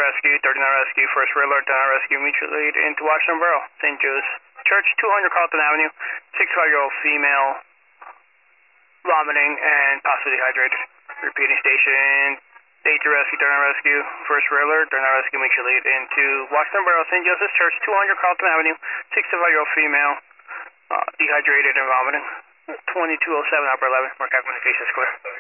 Rescue, 39 Rescue, first red alert, 39 Rescue, mutual aid into Washington Borough, St. Joe's Church, 200 Carlton Avenue, 65-year-old female, vomiting and possibly dehydrated. Repeating station, 82 Rescue, 39 Rescue, first red alert, 39 Rescue, mutual aid into Washington Borough, St. Joseph's Church, 200 Carlton Avenue, 65-year-old female, dehydrated and vomiting. 2207, upper 11, Mark communications clear.